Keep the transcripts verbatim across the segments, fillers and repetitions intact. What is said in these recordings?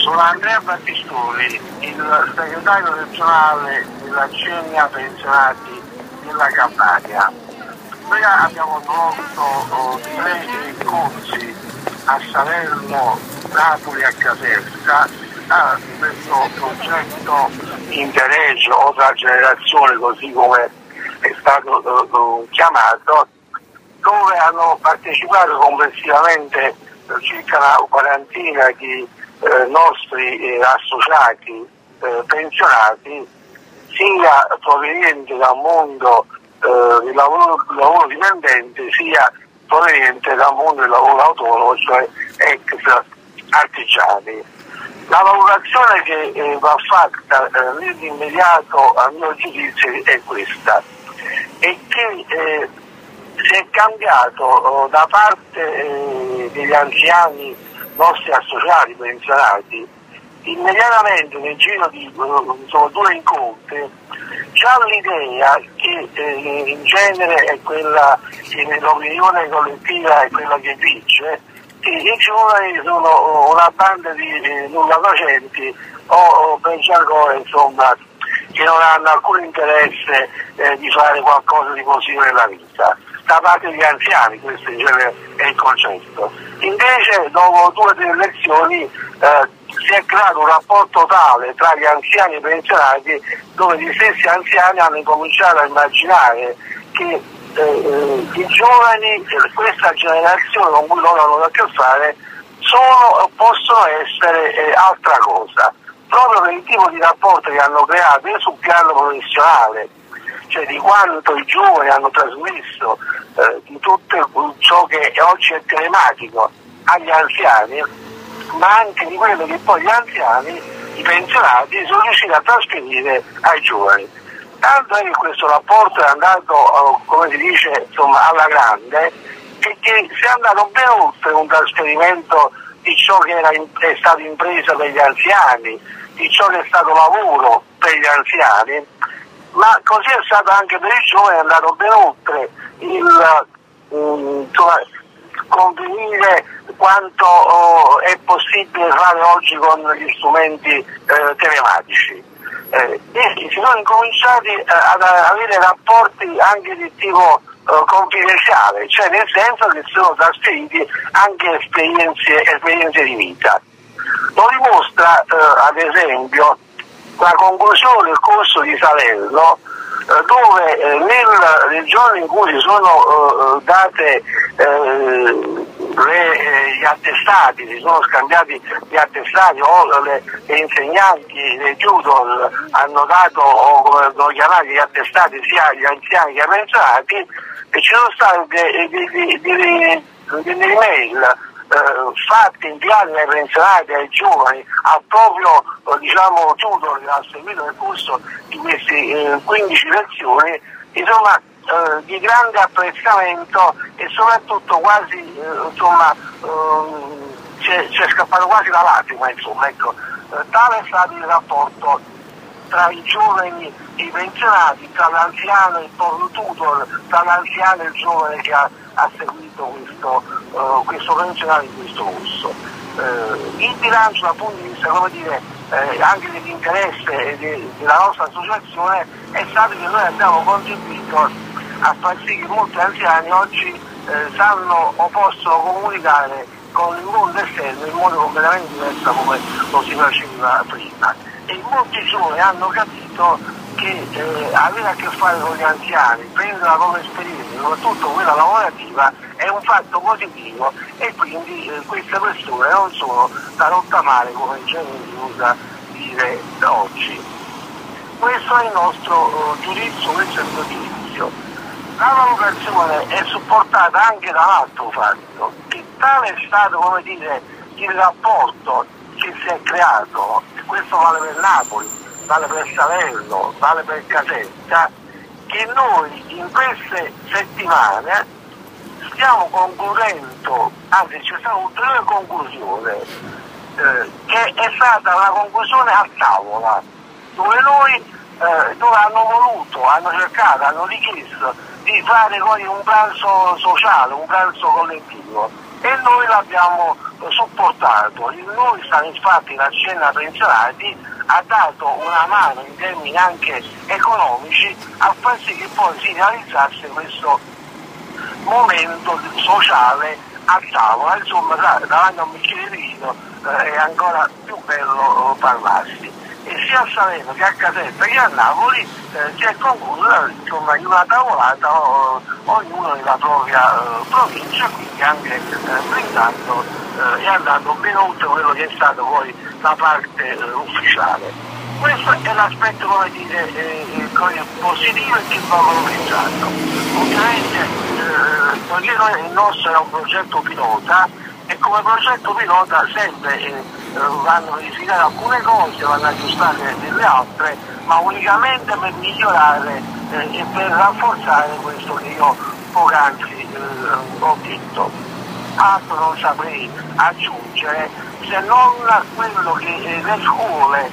Sono Andrea Battistoni, il segretario regionale della Cenia Pensionati della Campania. Noi abbiamo svolto tre corsi a Salerno, Napoli e a Caserta a questo progetto Interregio o tra generazioni, così come è stato uh, chiamato, dove hanno partecipato complessivamente uh, circa una quarantina di uh, nostri uh, associati uh, pensionati, sia provenienti dal mondo uh, del lavoro, lavoro dipendente, sia proveniente dal mondo del lavoro autonomo, cioè ex artigiani. La valutazione che eh, va fatta eh, nell'immediato, a mio giudizio, è questa, è che eh, si è cambiato oh, da parte eh, degli anziani nostri associati pensionati, immediatamente nel giro di uh, due incontri, già l'idea che eh, in genere è quella che l'opinione collettiva è quella che vince, che i giovani sono una banda di eh, nulla facenti o, o pensiatori, insomma, che non hanno alcun interesse eh, di fare qualcosa di positivo nella vita. Da parte degli anziani, questo in genere è il concetto. Invece, dopo due o tre elezioni, eh, si è creato un rapporto tale tra gli anziani e i pensionati, dove gli stessi anziani hanno cominciato a immaginare che eh, eh, i giovani, questa generazione con cui loro hanno da che fare, sono o possono essere eh, altra cosa, proprio per il tipo di rapporto che hanno creato sul piano professionale, cioè di quanto i giovani hanno trasmesso eh, di tutto ciò che oggi è telematico agli anziani, ma anche di quello che poi gli anziani, i pensionati, sono riusciti a trasferire ai giovani. Tanto è che questo rapporto è andato, come si dice, insomma, alla grande, e che si è andato ben oltre un trasferimento di ciò che era in, è stato impresa per gli anziani, di ciò che è stato lavoro per gli anziani, ma così è stato anche per i giovani, è andato ben oltre il um, insomma, convenire quanto oh, è possibile fare oggi con gli strumenti eh, telematici. Eh, e si sono incominciati eh, ad avere rapporti anche di tipo eh, confidenziale, cioè nel senso che sono trasferiti anche esperienze, esperienze di vita. Lo dimostra eh, ad esempio la conclusione del corso di Salerno, eh, dove eh, nel, nel giorno in cui si sono eh, date eh, Le, eh, gli attestati, si sono scambiati gli attestati o le, le insegnanti, le tutor hanno dato, o come sono chiamati, gli attestati sia agli anziani che ai pensionati, e ci sono state delle email eh, fatte, inviate dai pensionati ai giovani, al proprio eh, diciamo, tutor che ha seguito il corso di queste eh, quindici lezioni, insomma, Uh, di grande apprezzamento e soprattutto quasi uh, insomma uh, c'è, c'è scappato quasi la lacrima, insomma, ecco. Uh, tale è stato il rapporto tra i giovani e i pensionati, tra l'anziano e il proprio tutor, tra l'anziano e il giovane che ha, ha seguito questo, uh, questo pensionato in questo corso. Uh, il bilancio dal punto di vista, come dire, eh, anche dell'interesse de, della nostra associazione è stato che noi abbiamo contribuito a far sì che molti anziani oggi eh, sanno o possono comunicare con il mondo esterno in modo completamente diverso come lo si faceva prima. E molti giovani hanno capito che eh, avere a che fare con gli anziani, prendere la loro esperienza, soprattutto quella lavorativa, è un fatto positivo, e quindi eh, queste persone non sono da rottamare, come in genere si usa dire oggi. Questo è il nostro uh, giudizio, questo è il mio giudizio. La valutazione è supportata anche da un altro fatto, che tale è stato, come dire, il rapporto che si è creato, e questo vale per Napoli, vale per Salerno, vale per Caserta, che noi in queste settimane stiamo concludendo, anzi c'è stata un'ulteriore conclusione, eh, che è stata una conclusione a tavola, dove noi, eh, dove hanno voluto, hanno cercato, hanno richiesto di fare poi un pranzo sociale, un pranzo collettivo, e noi l'abbiamo supportato. Il Nuristan, infatti, l'Azienda Pensionati ha dato una mano in termini anche economici a far sì che poi si realizzasse questo momento sociale a tavola. Insomma, davanti a un bicchiere di vino eh, è ancora più bello eh, parlarsi. E sia a Salerno che a Caserta che a Napoli eh, si è conclusa insomma, in una tavolata o, ognuno nella propria eh, provincia, quindi anche eh, brindando eh, e andando ben oltre quello che è stato poi la parte eh, ufficiale. Questo è l'aspetto, come dire, eh, positivo e che va valorizzato. Ovviamente eh, poiché il nostro è un progetto pilota e come progetto pilota sempre eh, vanno verificate alcune cose, vanno aggiustate delle altre, ma unicamente per migliorare eh, e per rafforzare questo che io poc'anzi eh, ho detto. Altro non saprei aggiungere se non quello che eh, le scuole,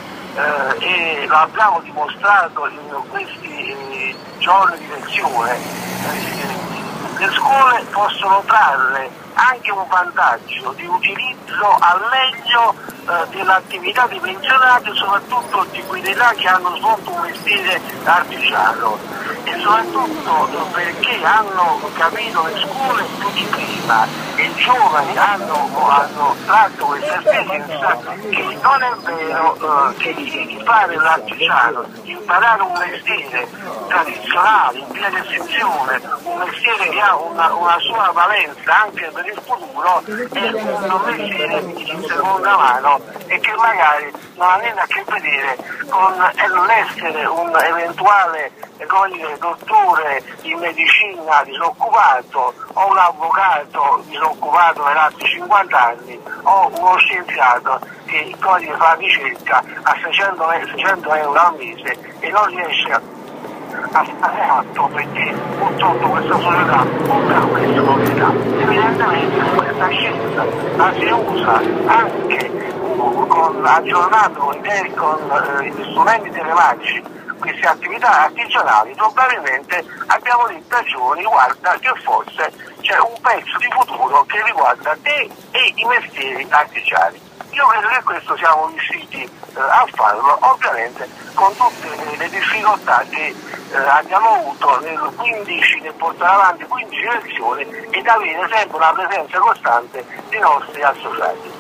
eh, e l'abbiamo dimostrato in questi eh, giorni di lezione, eh, le scuole possono trarre anche un vantaggio di utilizzo al meglio eh, dell'attività dei pensionati, soprattutto di quell'età che hanno svolto un mestiere artigiano, e soprattutto perché hanno capito le scuole più di prima e i giovani hanno, hanno tratto questa esperienza che non è vero eh, che di fare l'artigiano, imparare un mestiere tradizionale in via di estinzione, un mestiere che ha una, una sua valenza anche per il futuro, è un mestiere in seconda mano e che magari non ha niente a che vedere con l'essere un eventuale come dire, dottore in medicina disoccupato o un avvocato disoccupato nei altri cinquanta anni o uno scienziato che come fa ricerca a seicento euro al mese e non riesce a a fare atto perché purtroppo questa società non ha questa proprietà. Evidentemente questa scienza la si usa anche con, aggiornando con, con eh, gli strumenti telematici queste attività artigianali. Probabilmente abbiamo detto ai giovani guarda che forse c'è un pezzo di futuro che riguarda te e i mestieri artigiani. Io credo che questo siamo riusciti eh, a farlo, ovviamente con tutte le, le difficoltà che eh, abbiamo avuto nel quindici, nel portare avanti quindici lezioni ed avere sempre una presenza costante dei nostri associati.